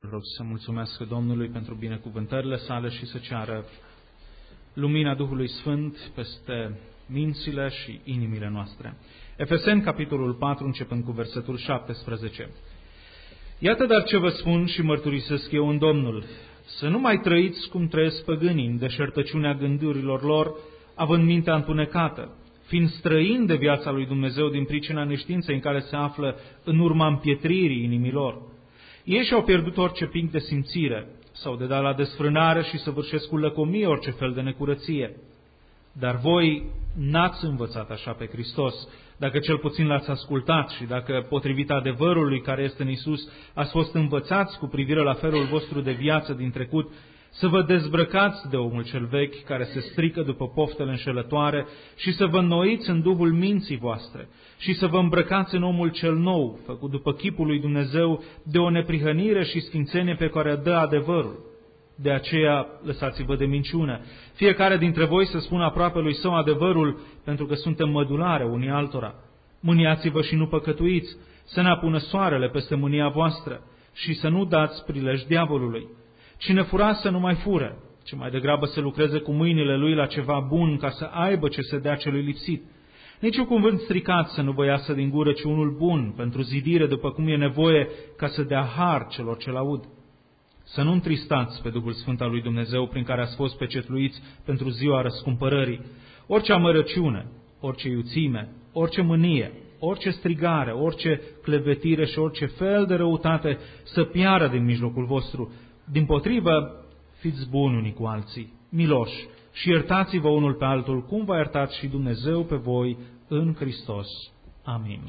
Rog să mulțumesc Domnului pentru binecuvântările sale și să ceară lumina Duhului Sfânt peste mințile și inimile noastre. Efeseni, capitolul 4, începând cu versetul 17. Iată dar ce vă spun și mărturisesc eu în Domnul, să nu mai trăiți cum trăiesc păgânii în deșertăciunea gândurilor lor, având mintea întunecată, fiind străini de viața lui Dumnezeu din pricina neștiinței în care se află în urma împietririi inimilor. Ei și-au pierdut orice pic de simțire, s-au dedat la desfrânare și săvârșesc cu lăcomie orice fel de necurăție. Dar voi n-ați învățat așa pe Hristos, dacă cel puțin l-ați ascultat și dacă, potrivit adevărului care este în Iisus, ați fost învățați cu privire la felul vostru de viață din trecut, să vă dezbrăcați de omul cel vechi care se strică după poftele înșelătoare și să vă înnoiți în duhul minții voastre și să vă îmbrăcați în omul cel nou, făcut după chipul lui Dumnezeu, de o neprihănire și sfințenie pe care dă adevărul. De aceea lăsați-vă de minciună. Fiecare dintre voi să spună aproape lui său adevărul, pentru că suntem mădulare unii altora. Mâniați-vă și nu păcătuiți, să ne apună soarele peste mânia voastră și să nu dați prilej diavolului. Cine fura să nu mai fure, ci mai degrabă să lucreze cu mâinile lui la ceva bun, ca să aibă ce să dea celui lipsit. Nici un cuvânt stricat să nu vă iasă din gură, ci unul bun, pentru zidire, după cum e nevoie, ca să dea har celor ce-l aud. Să nu întristați pe Duhul Sfânt al lui Dumnezeu, prin care ați fost pecetluiți pentru ziua răscumpărării. Orice amărăciune, orice iuțime, orice mânie, orice strigare, orice clevetire și orice fel de răutate să piară din mijlocul vostru. Dimpotrivă, fiți buni unii cu alții, miloși, și iertați-vă unul pe altul, cum v-a iertat și Dumnezeu pe voi în Hristos. Amin.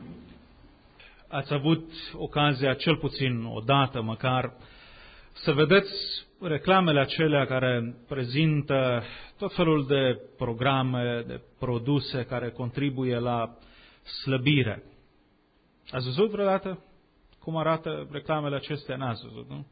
Ați avut ocazia, cel puțin o dată măcar, să vedeți reclamele acelea care prezintă tot felul de programe, de produse care contribuie la slăbire. Ați văzut vreodată cum arată reclamele acestea? N-ați văzut, nu?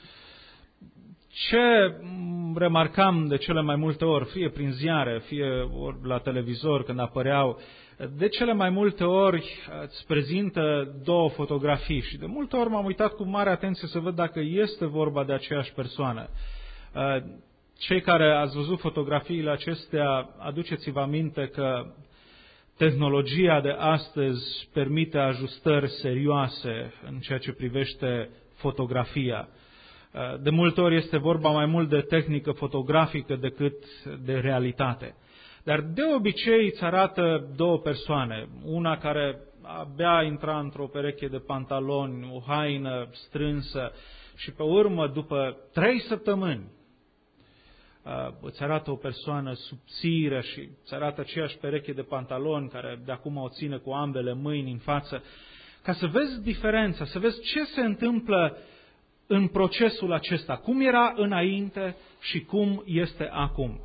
Ce remarcam de cele mai multe ori, fie prin ziare, fie ori la televizor când apăreau, de cele mai multe ori îți prezintă două fotografii și de multe ori m-am uitat cu mare atenție să văd dacă este vorba de aceeași persoană. Cei care ați văzut fotografiile acestea, aduceți-vă aminte că tehnologia de astăzi permite ajustări serioase în ceea ce privește fotografia. De multe ori este vorba mai mult de tehnică fotografică decât de realitate. Dar de obicei îți arată două persoane, una care abia intra într-o pereche de pantaloni, o haină strânsă și pe urmă, după 3 săptămâni, îți arată o persoană subțire și îți arată aceeași pereche de pantaloni care de acum o ține cu ambele mâini în față, ca să vezi diferența, să vezi ce se întâmplă în procesul acesta, cum era înainte și cum este acum.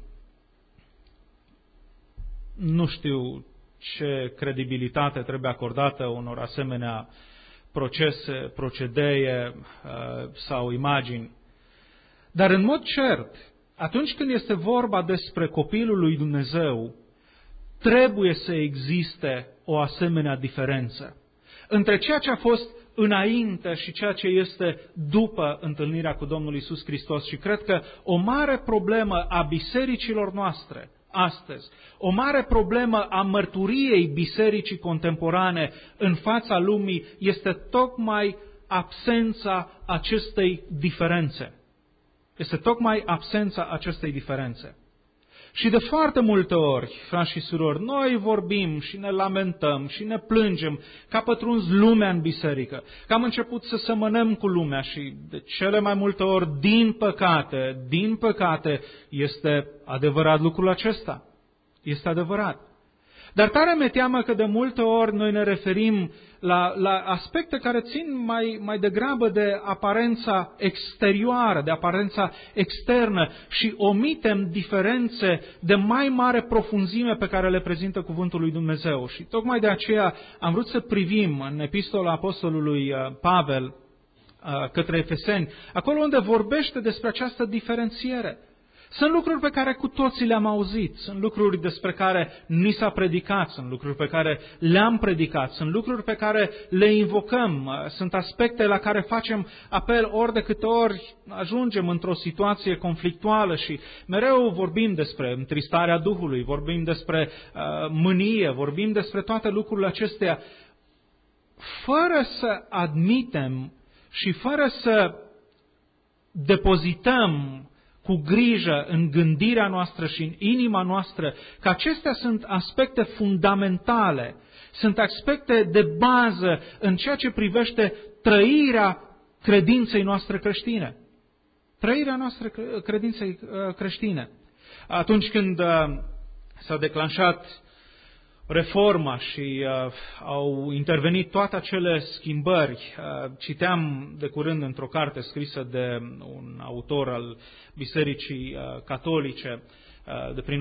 Nu știu ce credibilitate trebuie acordată unor asemenea procese, procedee sau imagini. Dar în mod cert, atunci când este vorba despre copilul lui Dumnezeu, trebuie să existe o asemenea diferență între ceea ce a fost înainte și ceea ce este după întâlnirea cu Domnul Iisus Hristos. Și cred că o mare problemă a bisericilor noastre astăzi, o mare problemă a mărturiei bisericii contemporane în fața lumii este tocmai absența acestei diferențe. Este tocmai absența acestei diferențe. Și de foarte multe ori, frați și surori, noi vorbim și ne lamentăm și ne plângem că a pătruns lumea în biserică, că am început să semănăm cu lumea și de cele mai multe ori, din păcate, este adevărat lucrul acesta. Este adevărat. Dar tare mi-e teamă că de multe ori noi ne referim la aspecte care țin mai degrabă de aparența exterioară, de aparența externă și omitem diferențe de mai mare profunzime pe care le prezintă Cuvântul lui Dumnezeu. Și tocmai de aceea am vrut să privim în epistola apostolului Pavel către Efeseni, acolo unde vorbește despre această diferențiere. Sunt lucruri pe care cu toții le-am auzit, sunt lucruri despre care ni s-a predicat, sunt lucruri pe care le-am predicat, sunt lucruri pe care le invocăm, sunt aspecte la care facem apel ori de câte ori ajungem într-o situație conflictuală și mereu vorbim despre întristarea Duhului, vorbim despre mânie, vorbim despre toate lucrurile acestea, fără să admitem și fără să depozităm cu grijă în gândirea noastră și în inima noastră că acestea sunt aspecte fundamentale, sunt aspecte de bază în ceea ce privește trăirea credinței noastre creștine. Trăirea noastră credinței creștine. Atunci când s-a declanșat reforma și au intervenit toate acele schimbări. Citeam de curând într-o carte scrisă de un autor al Bisericii Catolice de prin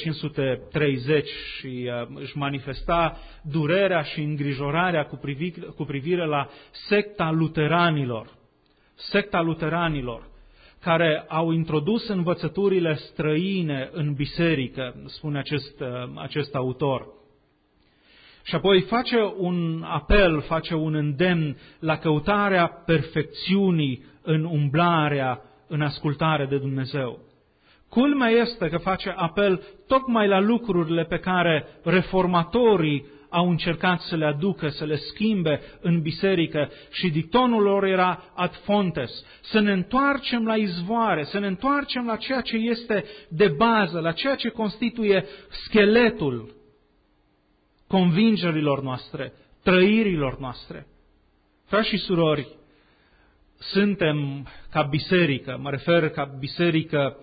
1530 și își manifesta durerea și îngrijorarea cu privire la secta luteranilor. Secta luteranilor, care au introdus învățăturile străine în biserică, spune acest autor. Și apoi face un apel, face un îndemn la căutarea perfecțiunii în umblarea, în ascultare de Dumnezeu. Culmea este că face apel tocmai la lucrurile pe care reformatorii au încercat să le aducă, să le schimbe în biserică și dictonul lor era ad fontes, să ne întoarcem la izvoare, să ne întoarcem la ceea ce este de bază, la ceea ce constituie scheletul convingerilor noastre, trăirilor noastre. Frați și surori, suntem ca biserică, mă refer ca biserică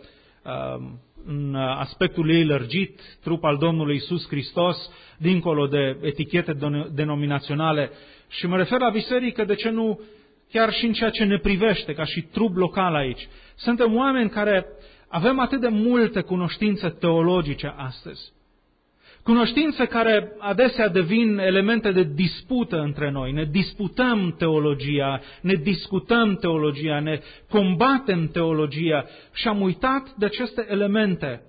în aspectul ei lărgit, trup al Domnului Iisus Hristos, dincolo de etichete denominaționale, și mă refer la biserică, de ce nu, chiar și în ceea ce ne privește, ca și trup local aici. Suntem oameni care avem atât de multe cunoștințe teologice astăzi. Cunoștințe care adesea devin elemente de dispută între noi. Ne disputăm teologia, ne discutăm teologia, ne combatem teologia și am uitat de aceste elemente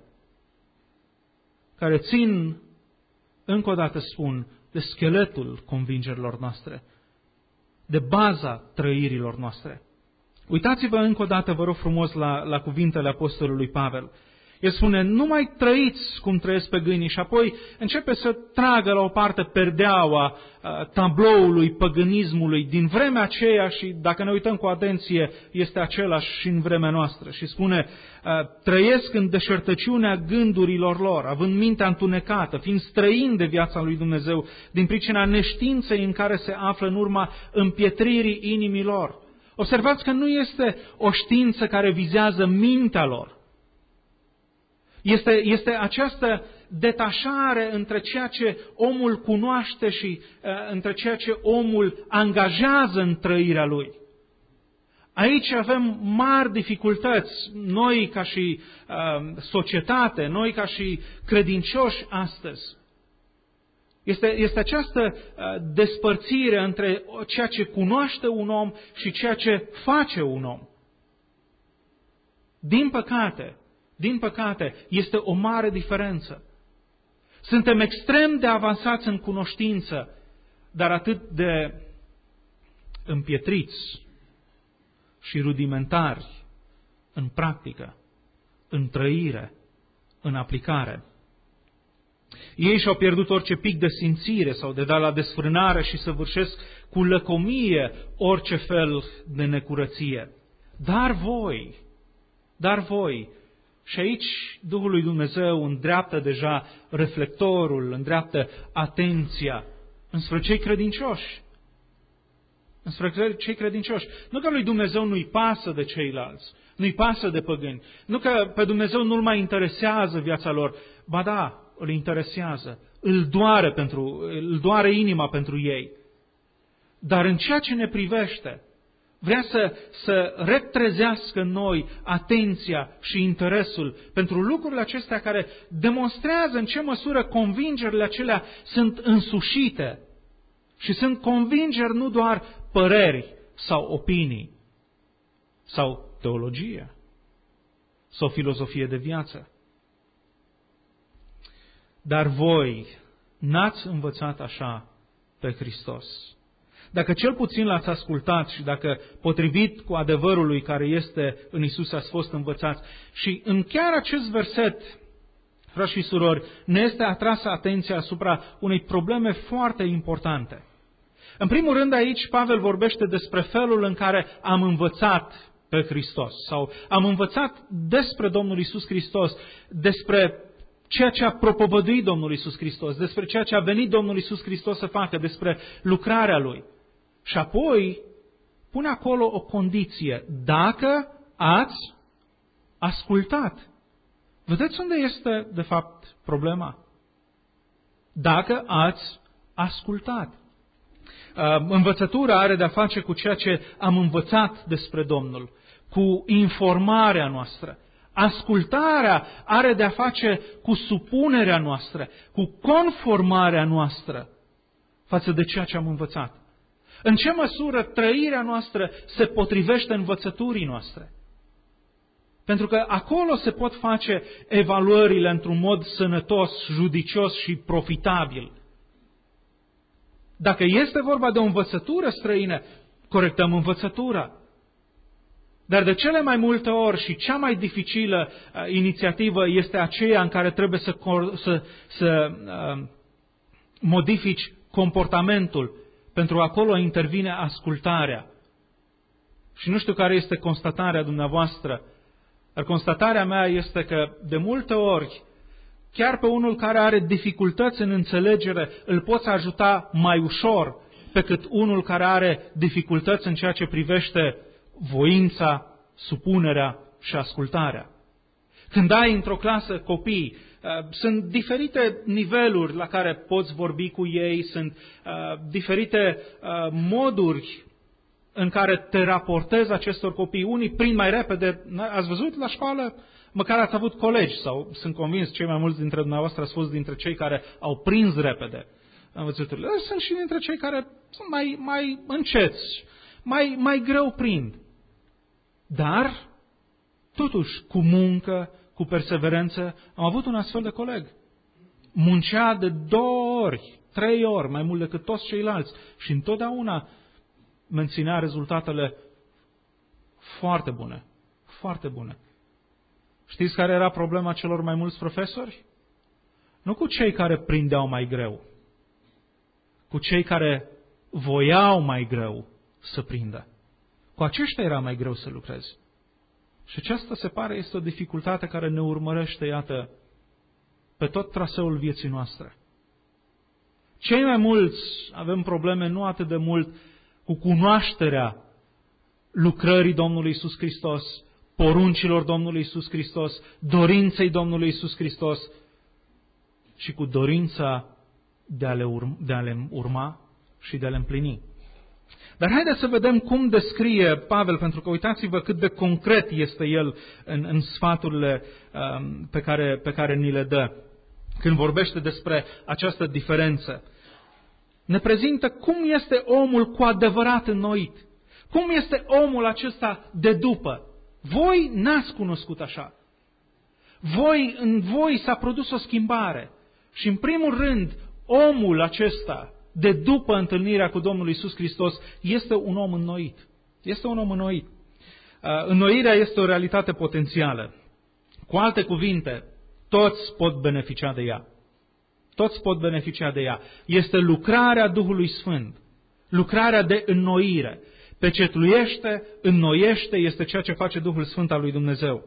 care țin, încă o dată spun, de scheletul convingerilor noastre, de baza trăirilor noastre. Uitați-vă încă o dată, vă rog frumos, la cuvintele Apostolului Pavel. El spune, nu mai trăiți cum trăiesc păgânii, și apoi începe să tragă la o parte perdeaua tabloului păgânismului din vremea aceea și, dacă ne uităm cu atenție, este același și în vremea noastră. Și spune, trăiesc în deșertăciunea gândurilor lor, având mintea întunecată, fiind străini de viața lui Dumnezeu, din pricina neștiinței în care se află în urma împietririi inimilor. Observați că nu este o știință care vizează mintea lor. Este această detașare între ceea ce omul cunoaște și între ceea ce omul angajează în trăirea lui. Aici avem mari dificultăți, noi ca și societate, noi ca și credincioși astăzi. Este această despărțire între ceea ce cunoaște un om și ceea ce face un om. Din păcate, este o mare diferență. Suntem extrem de avansați în cunoștință, dar atât de împietriți și rudimentari în practică, în trăire, în aplicare. Ei și-au pierdut orice pic de simțire sau de dat la desfrânare și săvârșesc cu lăcomie orice fel de necurăție. Dar voi, și aici Duhul lui Dumnezeu îndreaptă deja reflectorul, îndreaptă atenția înspre cei credincioși. Înspre cei credincioși. Nu că lui Dumnezeu nu-i pasă de ceilalți, nu-i pasă de păgâni, nu că pe Dumnezeu nu-L mai interesează viața lor, ba da, îl interesează, îl doare inima pentru ei. Dar în ceea ce ne privește, vrea să retrezească în noi atenția și interesul pentru lucrurile acestea care demonstrează în ce măsură convingerile acelea sunt însușite și sunt convingeri, nu doar păreri sau opinii sau teologie. sau filozofie de viață. Dar voi n-ați învățat așa pe Hristos. Dacă cel puțin l-ați ascultat și dacă potrivit cu adevărului care este în Iisus ați fost învățați. Și în chiar acest verset, frați și surori, ne este atrasă atenția asupra unei probleme foarte importante. În primul rând aici Pavel vorbește despre felul în care am învățat pe Hristos sau am învățat despre Domnul Iisus Hristos, despre ceea ce a propovăduit Domnul Iisus Hristos, despre ceea ce a venit Domnul Iisus Hristos să facă, despre lucrarea Lui. Și apoi pune acolo o condiție. Dacă ați ascultat. Vedeți unde este, de fapt, problema? Dacă ați ascultat. Învățătura are de-a face cu ceea ce am învățat despre Domnul, cu informarea noastră. Ascultarea are de-a face cu supunerea noastră, cu conformarea noastră față de ceea ce am învățat. În ce măsură trăirea noastră se potrivește învățăturii noastre? Pentru că acolo se pot face evaluările într-un mod sănătos, judicios și profitabil. Dacă este vorba de o învățătură străină, corectăm învățătura. Dar de cele mai multe ori și cea mai dificilă inițiativă este aceea în care trebuie să modifici comportamentul. Pentru acolo intervine ascultarea. Și nu știu care este constatarea dumneavoastră, dar constatarea mea este că de multe ori, chiar pe unul care are dificultăți în înțelegere, îl poți ajuta mai ușor pe cât unul care are dificultăți în ceea ce privește voința, supunerea și ascultarea. Când ai într-o clasă copii, sunt diferite niveluri la care poți vorbi cu ei, sunt diferite moduri în care te raportezi acestor copii. Unii prind mai repede. Ați văzut la școală? Măcar ați avut colegi sau sunt convins cei mai mulți dintre dumneavoastră ați fost dintre cei care au prins repede învățăturile. Dar sunt și dintre cei care sunt mai înceți, mai greu prind. Dar, totuși, cu muncă, cu perseverență, am avut un astfel de coleg. Muncea de 2 ori, 3 ori, mai mult decât toți ceilalți și întotdeauna menținea rezultatele foarte bune. Foarte bune. Știți care era problema celor mai mulți profesori? Nu cu cei care prindeau mai greu, cu cei care voiau mai greu să prindă. Cu aceștia era mai greu să lucrezi. Și aceasta, se pare, este o dificultate care ne urmărește, iată, pe tot traseul vieții noastre. Cei mai mulți avem probleme nu atât de mult cu cunoașterea lucrării Domnului Iisus Hristos, poruncilor Domnului Iisus Hristos, dorinței Domnului Iisus Hristos și cu dorința de a le urma și de a le împlini. Dar haideți să vedem cum descrie Pavel, pentru că uitați-vă cât de concret este el în sfaturile pe care ni le dă. Când vorbește despre această diferență, ne prezintă cum este omul cu adevărat înnoit. Cum este omul acesta de după. Voi n-ați cunoscut așa. În voi s-a produs o schimbare. Și în primul rând, omul acesta de după întâlnirea cu Domnul Iisus Hristos este un om înnoit. Este un om înnoit. Înnoirea este o realitate potențială. Cu alte cuvinte, toți pot beneficia de ea. Toți pot beneficia de ea. Este lucrarea Duhului Sfânt. Lucrarea de înnoire. Pecetluiește, înnoiește, este ceea ce face Duhul Sfânt al lui Dumnezeu.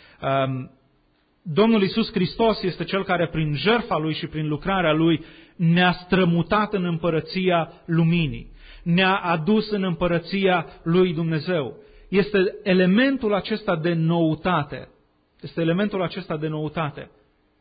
Domnul Iisus Hristos este Cel care prin jertfa Lui și prin lucrarea Lui ne-a strămutat în împărăția luminii. Ne-a adus în împărăția lui Dumnezeu. Este elementul acesta de noutate. Este elementul acesta de noutate.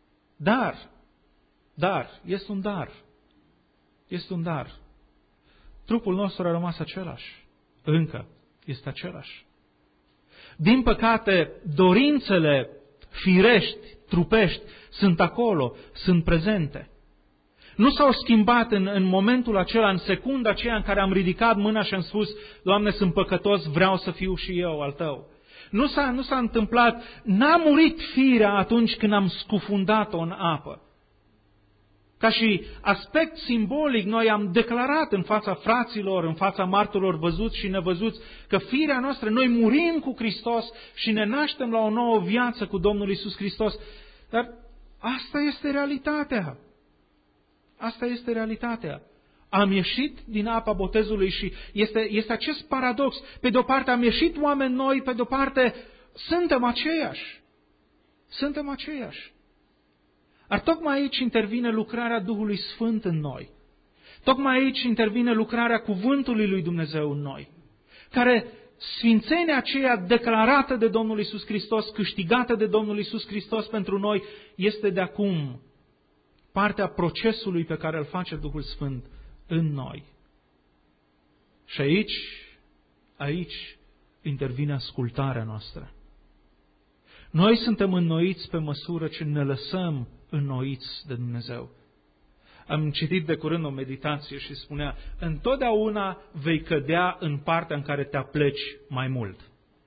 Dar, este un dar. Este un dar. Trupul nostru a rămas același. Încă este același. Din păcate, dorințele firești, trupești, sunt acolo, sunt prezente. Nu s-au schimbat în momentul acela, în secunda aceea în care am ridicat mâna și am spus, Doamne, sunt păcătos, vreau să fiu și eu al Tău. Nu s-a întâmplat, n-a murit firea atunci când am scufundat-o în apă. Ca și aspect simbolic, noi am declarat în fața fraților, în fața martorilor văzuți și nevăzuți, că firea noastră, noi murim cu Hristos și ne naștem la o nouă viață cu Domnul Iisus Hristos. Dar asta este realitatea. Asta este realitatea. Am ieșit din apa botezului și este acest paradox. Pe de-o parte am ieșit oameni noi, pe de-o parte suntem aceiași. Suntem aceiași. Ar tocmai aici intervine lucrarea Duhului Sfânt în noi. Tocmai aici intervine lucrarea Cuvântului lui Dumnezeu în noi, care sfințenia aceea declarată de Domnul Iisus Hristos, câștigată de Domnul Iisus Hristos pentru noi, este de acum partea procesului pe care îl face Duhul Sfânt în noi. Și aici intervine ascultarea noastră. Noi suntem înnoiți pe măsură ce ne lăsăm înnoiți de Dumnezeu. Am citit de curând o meditație și spunea: întotdeauna vei cădea în partea în care te apleci mai mult.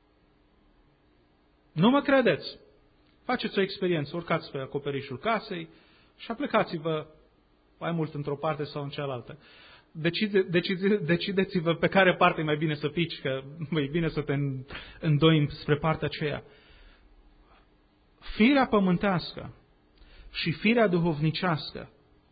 Nu mă credeți? Faceți o experiență, urcați pe acoperișul casei și aplecați-vă mai mult într-o parte sau în cealaltă. Decideți-vă pe care parte e mai bine să pici, că e bine să te îndoi spre partea aceea. Firea pământească și firea duhovnicească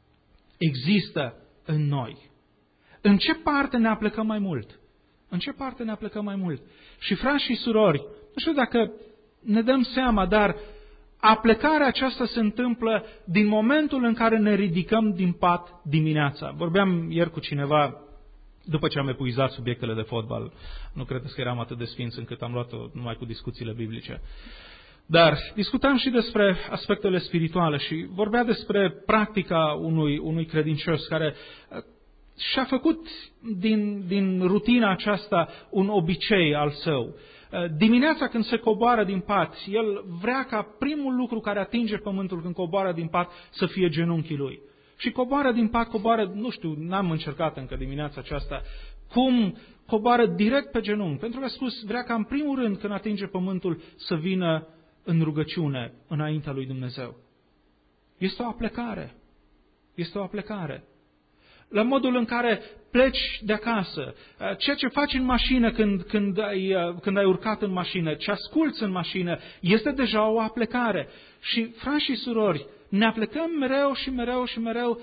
există în noi. În ce parte ne aplecăm mai mult? În ce parte ne aplecăm mai mult? Și frați și surori, nu știu dacă ne dăm seama, dar aplecarea aceasta se întâmplă din momentul în care ne ridicăm din pat dimineața. Vorbeam ieri cu cineva, după ce am epuizat subiectele de fotbal. Nu credeți că eram atât de sfinț încât am luat-o numai cu discuțiile biblice. Dar discutam și despre aspectele spirituale și vorbea despre practica unui credincios care și-a făcut din rutina aceasta un obicei al său. Dimineața când se coboară din pat, el vrea ca primul lucru care atinge pământul când coboară din pat să fie genunchii lui. Și coboară din pat, nu știu, n-am încercat încă dimineața aceasta, cum coboară direct pe genunchi. Pentru că a spus, vrea ca în primul rând când atinge pământul să vină în rugăciune înaintea lui Dumnezeu. Este o aplecare. Este o aplecare. La modul în care pleci de acasă, ceea ce faci în mașină când ai urcat în mașină, ce asculți în mașină, este deja o aplecare. Și, frați și surori, ne aplecăm mereu și mereu și mereu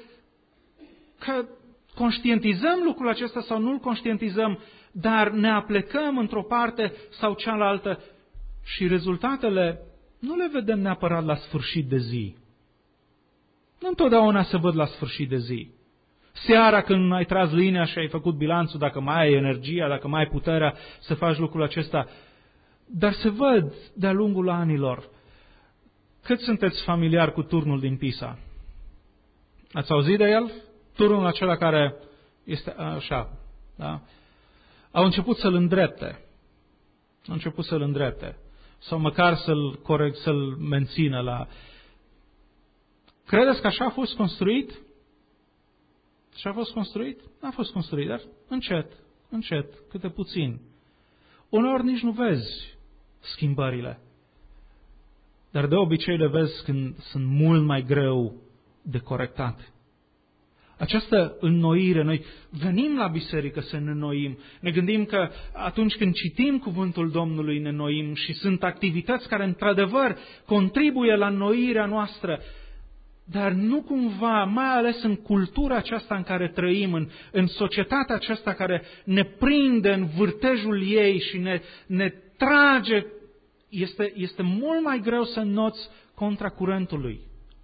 că conștientizăm lucrul acesta sau nu-l conștientizăm, dar ne aplecăm într-o parte sau cealaltă și rezultatele nu le vedem neapărat la sfârșit de zi. Nu întotdeauna se văd la sfârșit de zi. Seara când ai tras linia și ai făcut bilanțul, dacă mai ai energia, dacă mai ai puterea să faci lucrul acesta, dar se văd de-a lungul anilor. Cât sunteți familiari cu turnul din Pisa? Ați auzit de el? Turnul acela care este așa, da? Au început să-l îndrepte. Au început să-l îndrepte. Sau măcar să-l mențină la... Credeți că așa a fost construit? Și a fost construit? N-a fost construit, dar încet, câte puțin. Uneori nici nu vezi schimbările. Dar de obicei le vezi când sunt mult mai greu de corectat. Această înnoire, noi venim la biserică să ne înnoim. Ne gândim că atunci când citim cuvântul Domnului ne înnoim și sunt activități care într-adevăr contribuie la înnoirea noastră. Dar nu cumva, mai ales în cultura aceasta în care trăim, în societatea aceasta care ne prinde în vârtejul ei și ne trage, este mult mai greu să înnoți contra curentului.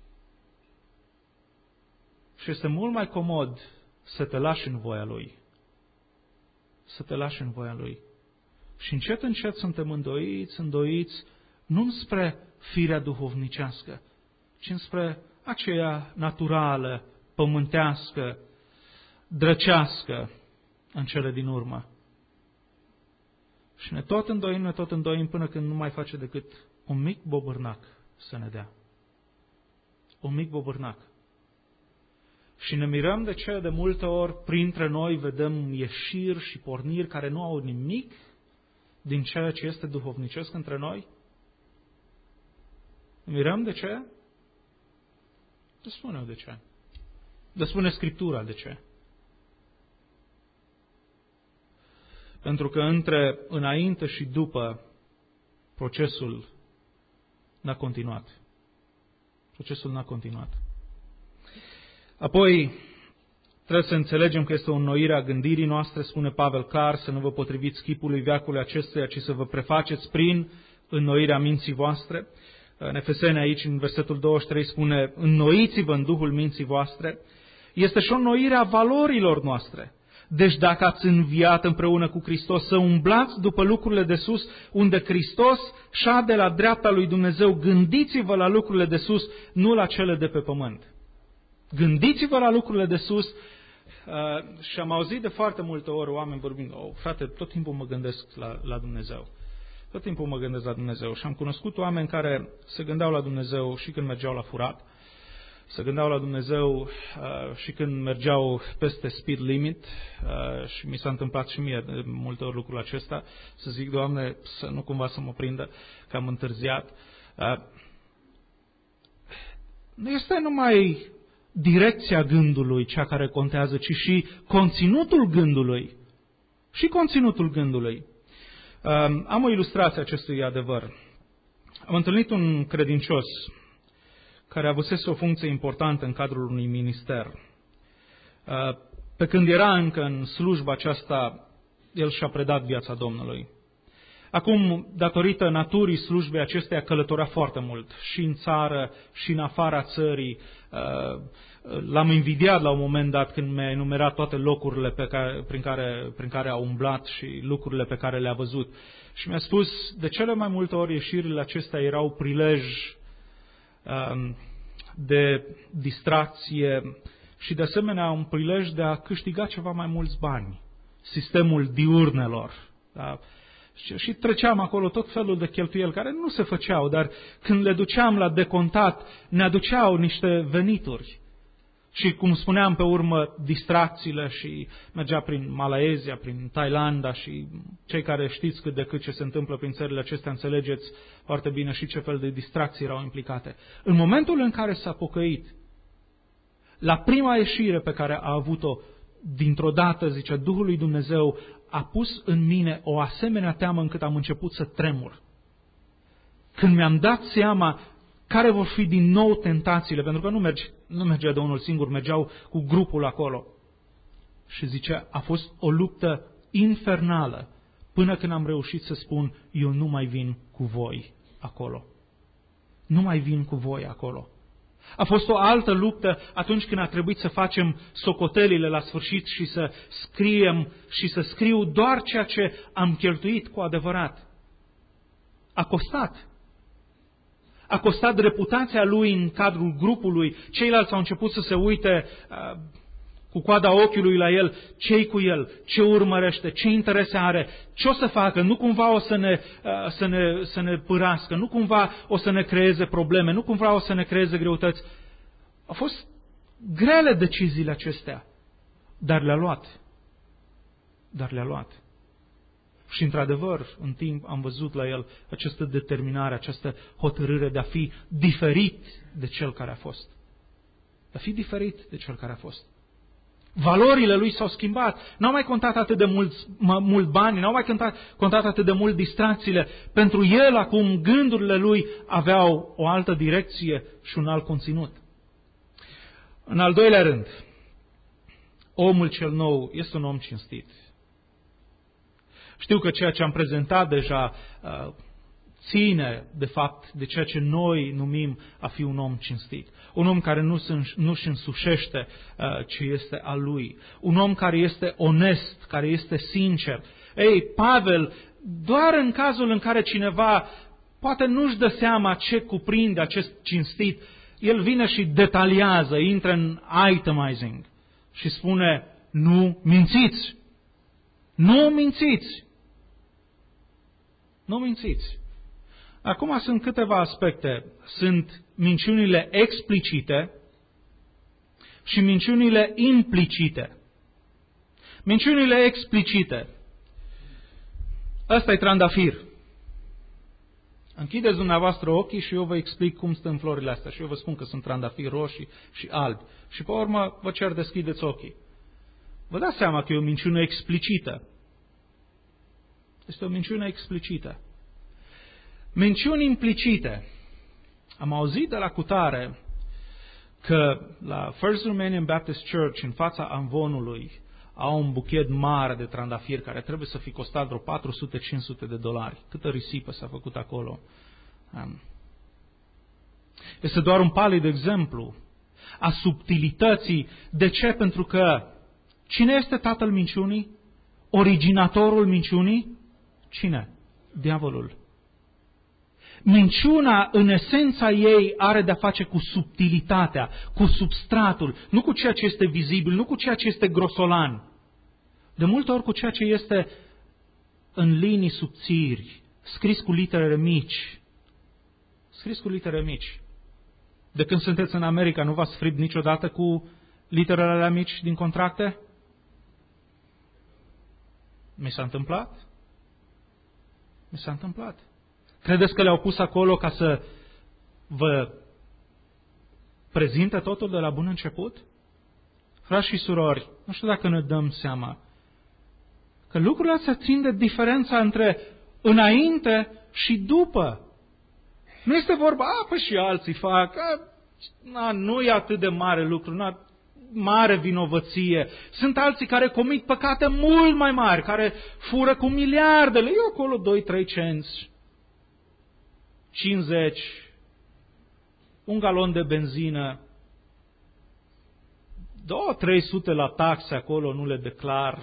Și este mult mai comod să te lași în voia Lui. Să te lași în voia Lui. Și încet, încet suntem îndoiți, nu spre firea duhovnicească, ci spre aceea naturală, pământească, drăcească în cele din urmă. Și ne tot îndoim până când nu mai face decât un mic bobârnac să ne dea. Un mic bobârnac. Și ne mirăm de ce de multe ori printre noi vedem ieșiri și porniri care nu au nimic din ceea ce este duhovnicesc între noi? Mirăm de ce? Să spune de ce. De spune Scriptura de ce. Pentru că înainte și după procesul n-a continuat. Procesul n-a continuat. Apoi, trebuie să înțelegem că este o înnoire a gândirii noastre, spune Pavel clar, să nu vă potriviți chipului veacului acestuia, ci să vă prefaceți prin înnoirea minții voastre. În Efeseni aici, în versetul 23, spune, înnoiți-vă în Duhul minții voastre. Este și o înnoire a valorilor noastre. Deci dacă ați înviat împreună cu Hristos, să umblați după lucrurile de sus, unde Hristos șade la dreapta lui Dumnezeu, gândiți-vă la lucrurile de sus, nu la cele de pe pământ. Gândiți-vă la lucrurile de sus. Și am auzit de foarte multe ori oameni vorbind, frate, tot timpul mă gândesc la Dumnezeu. Tot timpul mă gândesc la Dumnezeu. Și am cunoscut oameni care se gândeau la Dumnezeu și când mergeau la furat, se gândeau la Dumnezeu și când mergeau peste speed limit, și mi s-a întâmplat și mie de multe ori lucrul acesta, să zic, Doamne, să nu cumva să mă prindă că am întârziat. Nu este numai direcția gândului cea care contează, ci și conținutul gândului. Și conținutul gândului. Am o ilustrație acestui adevăr. Am întâlnit un credincios care avusese o funcție importantă în cadrul unui minister. Pe când era încă în slujba aceasta, el și-a predat viața Domnului. Acum, datorită naturii slujbei acesteia, călătorea foarte mult, și în țară, și în afara țării. L-am invidiat la un moment dat când mi-a enumerat toate locurile prin care a umblat și lucrurile pe care le-a văzut. Și mi-a spus, de cele mai multe ori ieșirile acestea erau prilej de distracție și de asemenea un prilej de a câștiga ceva mai mulți bani. Sistemul diurnelor. Da? Și treceam acolo tot felul de cheltuieli care nu se făceau, dar când le duceam la decontat, ne aduceau niște venituri. Și cum spuneam pe urmă, distracțiile și mergea prin Malaezia, prin Thailanda și cei care știți cât de cât ce se întâmplă prin țările acestea, înțelegeți foarte bine și ce fel de distracții erau implicate. În momentul în care s-a pocăit, la prima ieșire pe care a avut-o, dintr-o dată, zice, Duhul lui Dumnezeu a pus în mine o asemenea teamă încât am început să tremur. Când mi-am dat seama care vor fi din nou tentațiile, pentru că nu mergea de unul singur, mergeau cu grupul acolo. Și zice, a fost o luptă infernală până când am reușit să spun, eu nu mai vin cu voi acolo. Nu mai vin cu voi acolo. A fost o altă luptă atunci când a trebuit să facem socotelile la sfârșit și să scriem și să scriu doar ceea ce am cheltuit cu adevărat. A costat. A costat reputația lui în cadrul grupului. Ceilalți au început să se uite cu coada ochiului la el, ce-i cu el, ce urmărește, ce interese are, ce o să facă, nu cumva o să ne pârască, nu cumva o să ne creeze probleme, nu cumva o să ne creeze greutăți. Au fost grele deciziile acestea, dar le-a luat. Și într-adevăr, în timp am văzut la el această determinare, această hotărâre de a fi diferit de cel care a fost. De a fi diferit de cel care a fost. Valorile lui s-au schimbat. N-au mai contat atât de mult bani, n-au mai contat atât de mult distracțiile. Pentru el acum gândurile lui aveau o altă direcție și un alt conținut. În al doilea rând, omul cel nou este un om cinstit. Știu că ceea ce am prezentat deja ține, de fapt, de ceea ce noi numim a fi un om cinstit. Un om care nu-și însușește ce este al lui. Un om care este onest, care este sincer. Ei, Pavel, doar în cazul în care cineva poate nu-și dă seama ce cuprinde acest cinstit, el vine și detaliază, intră în itemizing și spune, nu mințiți! Nu mințiți! Nu mințiți! Acum sunt câteva aspecte. Sunt minciunile explicite și minciunile implicite. Minciunile explicite. Ăsta e trandafir. Închideți dumneavoastră ochii și eu vă explic cum stăm florile astea. Și eu vă spun că sunt trandafiri roșii și albi. Și pe urmă vă cer deschideți ochii. Vă dați seama că e o minciună explicită. Este o minciună explicită. Minciuni implicite. Am auzit de la cutare că la First Romanian Baptist Church, în fața amvonului, au un buchet mare de trandafiri care trebuie să fi costat vreo $400-500. Câtă risipă s-a făcut acolo. Este doar un palid exemplu a subtilității. De ce? Pentru că cine este tatăl minciunii? Originatorul minciunii? Cine? Diavolul. Minciuna, în esența ei, are de-a face cu subtilitatea, cu substratul, nu cu ceea ce este vizibil, nu cu ceea ce este grosolan. De multe ori cu ceea ce este în linii subțiri, scris cu litere mici. Scris cu litere mici. De când sunteți în America, nu v-ați fript niciodată cu literele alea mici din contracte? Mi s-a întâmplat? Mi s-a întâmplat. Credeți că le-au pus acolo ca să vă prezinte totul de la bun început? Frați și surori, nu știu dacă ne dăm seama că lucrurile astea țin de diferența între înainte și după. Nu este vorba, păi și alții fac, nu e atât de mare lucru, nu mare vinovăție. Sunt alții care comit păcate mult mai mari, care fură cu miliardele. Eu acolo 2-3 cenți, 50, un galon de benzină, 200-300 la taxe acolo, nu le declar.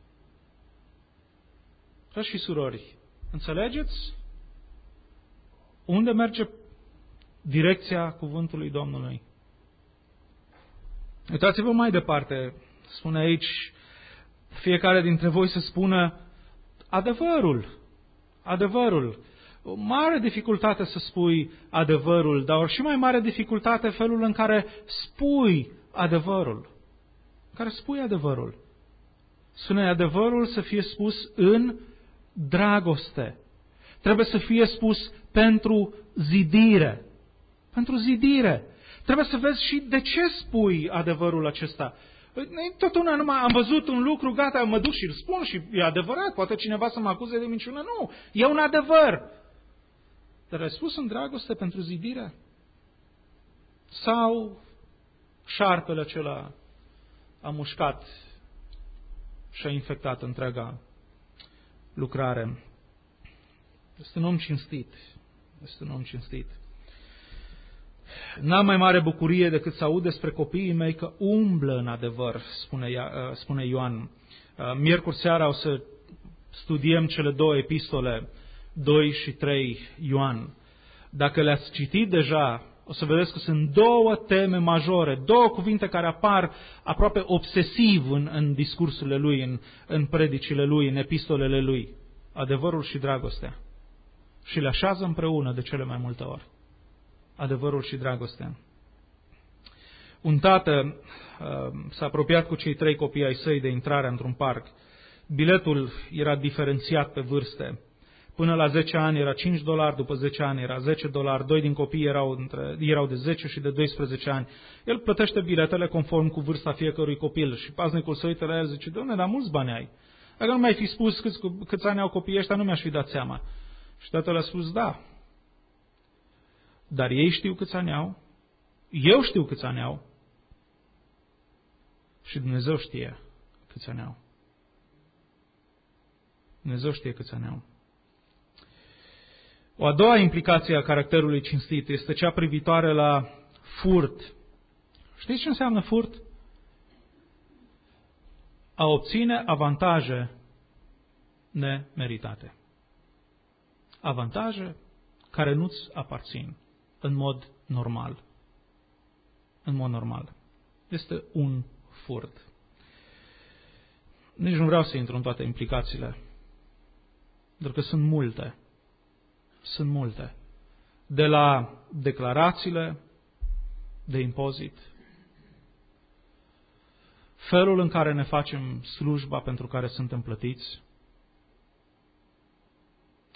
Frați și surori, înțelegeți unde merge direcția cuvântului Domnului? Uitați-vă mai departe, spune aici, fiecare dintre voi să spună adevărul. Adevărul. O mare dificultate să spui adevărul, dar și mai mare dificultate felul în care spui adevărul. Care spui adevărul. Spune adevărul să fie spus în dragoste. Trebuie să fie spus pentru zidire. Pentru zidire. Trebuie să vezi și de ce spui adevărul acesta. Totuna numai am văzut un lucru, gata, mă duc și îl spun și e adevărat. Poate cineva să mă acuze de minciună. Nu, e un adevăr. Dar ai spus în dragoste pentru zidire? Sau șarpele acela a mușcat și a infectat întreaga lucrare? Este un om cinstit. Este un om cinstit. N-am mai mare bucurie decât să aud despre copiii mei că umblă în adevăr, spune Ioan. Miercuri seara o să studiem cele 2 epistole, 2 și 3 Ioan. Dacă le-ați citit deja, o să vedeți că sunt 2 teme majore, 2 cuvinte care apar aproape obsesiv în discursurile lui, în predicile lui, în epistolele lui. Adevărul și dragostea. Și le așează împreună de cele mai multe ori. Adevărul și dragostea. Un tată s-a apropiat cu cei 3 copii ai săi de intrarea într-un parc. Biletul era diferențiat pe vârste. Până la 10 ani era $5, după 10 ani era $10, 2 din copii erau de 10 și de 12 ani. El plătește biletele conform cu vârsta fiecărui copil și paznicul se uită la el, zice, Doamne, dar mulți bani ai. Dacă nu mi-ai fi spus câți ani au copiii ăștia, nu mi-aș fi dat seama. Și tatăl a spus, da, dar ei știu câți ani au, eu știu câți ani au și Dumnezeu știe câți ani au. Dumnezeu știe câți ani au. O a doua implicație a caracterului cinstit este cea privitoare la furt. Știți ce înseamnă furt? A obține avantaje nemeritate. Avantaje care nu-ți aparțin în mod normal. În mod normal. Este un furt. Nici nu vreau să intru în toate implicațiile, pentru că sunt multe. Sunt multe. De la declarațiile de impozit, felul în care ne facem slujba pentru care suntem plătiți,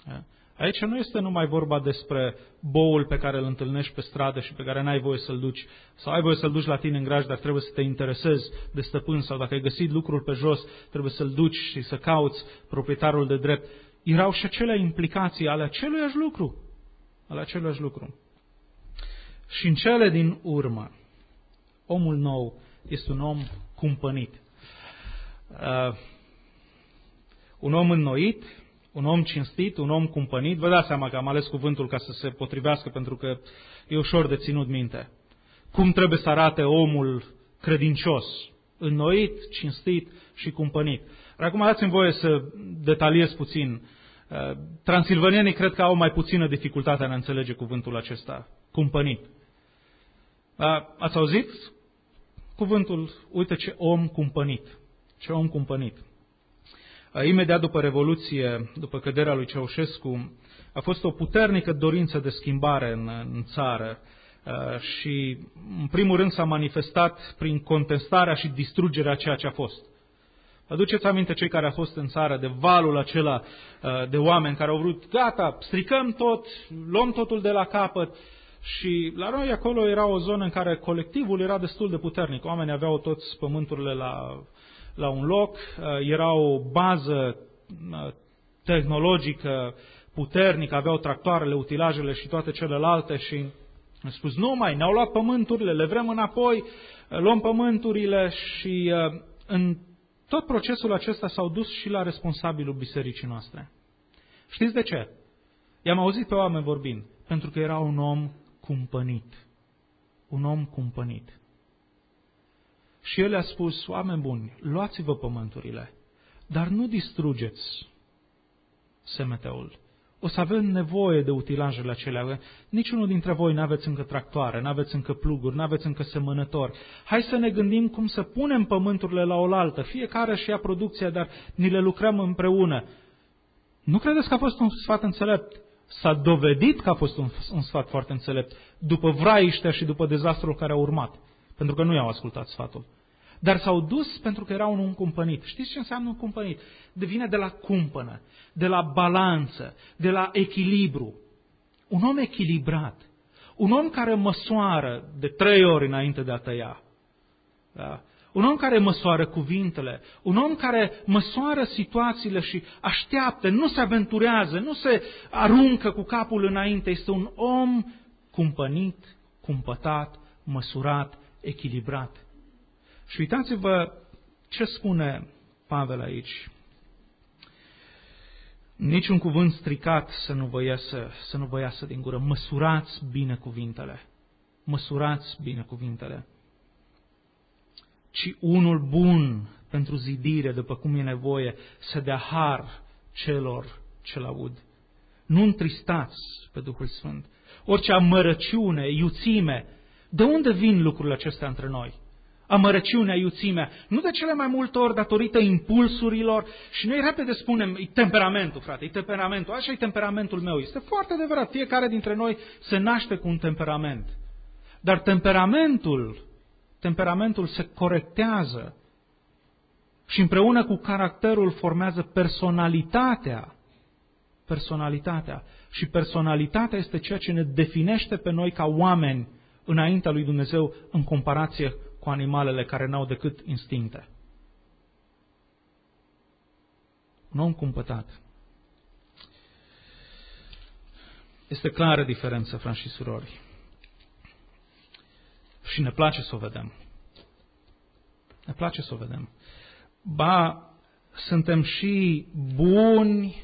Aici nu este numai vorba despre boul pe care îl întâlnești pe stradă și pe care n-ai voie să-l duci, sau ai voie să-l duci la tine în graj, dar trebuie să te interesezi de stăpân, sau dacă ai găsit lucrul pe jos, trebuie să-l duci și să cauți proprietarul de drept. Erau și acele implicații ale aceluiași lucru. Și în cele din urmă, omul nou este un om cumpănit. Un om înnoit, un om cinstit, un om cumpănit. Vă dați seama că am ales cuvântul ca să se potrivească, pentru că e ușor de ținut minte. Cum trebuie să arate omul credincios? Înnoit, cinstit și cumpănit. Acum dați-mi voie să detaliez puțin. Transilvanienii cred că au mai puțină dificultate în a înțelege cuvântul acesta, cumpănit. Ați auzit cuvântul? Uite ce om cumpănit. Ce om cumpănit. Imediat după Revoluție, după căderea lui Ceaușescu, a fost o puternică dorință de schimbare în țară și, în primul rând, s-a manifestat prin contestarea și distrugerea ceea ce a fost. Aduceți aminte cei care au fost în țară de valul acela de oameni care au vrut, gata, stricăm tot, luăm totul de la capăt. Și la noi acolo era o zonă în care colectivul era destul de puternic. Oamenii aveau toți pământurile la un loc, era o bază tehnologică puternică, aveau tractoarele, utilajele și toate celelalte și am spus, ne-au luat pământurile, le vrem înapoi, luăm pământurile și în tot procesul acesta s-au dus și la responsabilul bisericii noastre. Știți de ce? I-am auzit pe oameni vorbind, pentru că era un om cumpănit. Un om cumpănit. Și el a spus, oameni buni, luați-vă pământurile, dar nu distrugeți semeteul. O să avem nevoie de utilajele acelea. Niciunul dintre voi n-aveți încă tractoare, n-aveți încă pluguri, n-aveți încă semănători. Hai să ne gândim cum să punem pământurile la oaltă. Fiecare și ia producția, dar ni le lucrăm împreună. Nu credeți că a fost un sfat înțelept? S-a dovedit că a fost un sfat foarte înțelept după vraiștea și după dezastrul care a urmat. Pentru că nu i-au ascultat sfatul. Dar s-au dus pentru că era un om cumpănit. Știți ce înseamnă un cumpănit? Devine de la cumpănă, de la balanță, de la echilibru. Un om echilibrat. Un om care măsoară de 3 ori înainte de a tăia. Da? Un om care măsoară cuvintele. Un om care măsoară situațiile și așteaptă, nu se aventurează, nu se aruncă cu capul înainte. Este un om cumpănit, cumpătat, măsurat, echilibrat. Și uitați-vă ce spune Pavel aici. Niciun cuvânt stricat să nu vă iasă din gură. Măsurați bine cuvintele. Măsurați bine cuvintele. Ci unul bun pentru zidire, după cum e nevoie, să dea har celor ce-l aud. Nu întristați pe Duhul Sfânt. Orice amărăciune, iuțime, de unde vin lucrurile acestea între noi? Amărăciunea, iuțimea, nu de cele mai multe ori datorită impulsurilor și noi repede spunem, e temperamentul, frate, e temperamentul, așa e temperamentul meu. Este foarte adevărat, fiecare dintre noi se naște cu un temperament. Dar temperamentul se corectează și împreună cu caracterul formează personalitatea. Și personalitatea este ceea ce ne definește pe noi ca oameni înaintea lui Dumnezeu în comparație cu animalele care n-au decât instincte. Un om cumpătat. Este clară diferență, frați și surori. Și ne place să o vedem. Ne place să o vedem. Ba, suntem și buni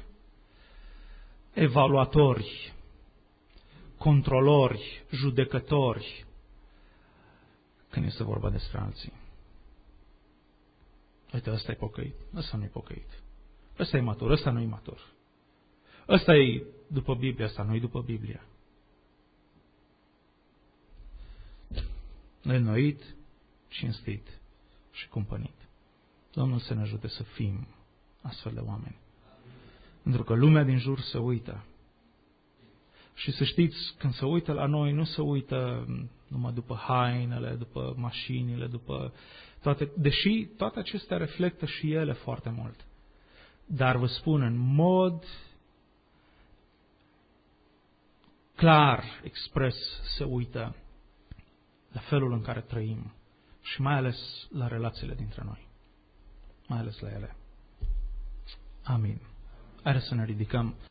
evaluatori, controlori, judecători, când este vorba despre alții. Uite, ăsta e pocăit, ăsta nu e pocăit. Ăsta e matur, ăsta nu e matur. Ăsta e după Biblie, ăsta nu e după Biblie. Înnoit, cinstit și cumpănit. Domnul să ne ajute să fim astfel de oameni. Pentru că lumea din jur se uită. Și să știți, când se uită la noi, nu se uită numai după hainele, după mașinile, după toate, deși toate acestea reflectă și ele foarte mult. Dar vă spun, în mod clar, expres, se uită la felul în care trăim și mai ales la relațiile dintre noi. Mai ales la ele. Amin. Haideți să ne ridicăm.